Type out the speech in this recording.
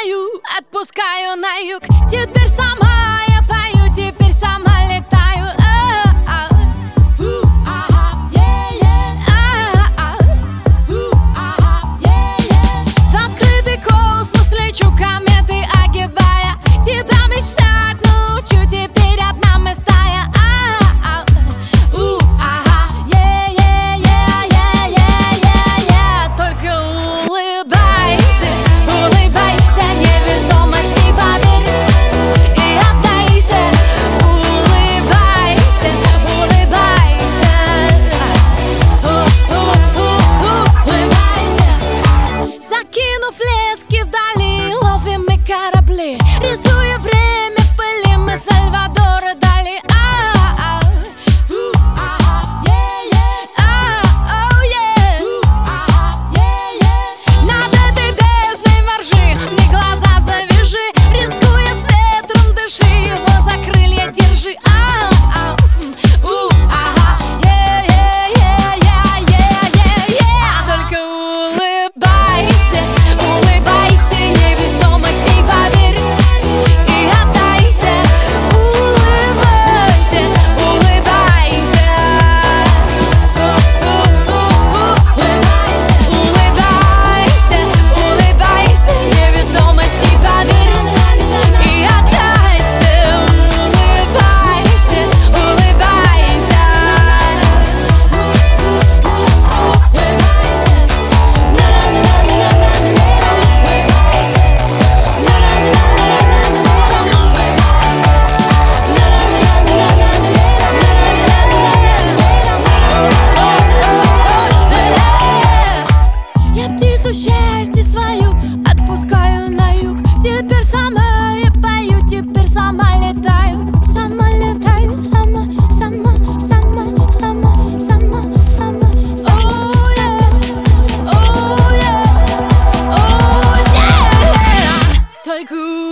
пою, отпускаю на юг. Теперь сама я пою, теперь сама летаю. В открытый космос лечу, кометы огибая. Тебя мечтать научу, теперь одна мы стая. Только улыбайся, улыбайся, невесомости поверь и отдайся. Улыбайся, улыбайся, улыбайся. Закинув лески вдали, ловим мы корабли, рисуя время в пыли, мы Сальвадора Дали. Над этой бездной воржи, мне глаза завяжи, рискуя с ветром дыши, его за крылья держи. Только улыбайся, улыбайся, невесомости поверь и отдайся. Улыбайся, улыбайся, улыбайся, улыбайся, невесомости поверь и отдайся. Улыбайся, улыбайся, я птицу счастья свою отпускаю на юг. Теперь сама я пою, теперь сама летаю. Сама летаю, сама, сама, сама, сама, сама, сама. Только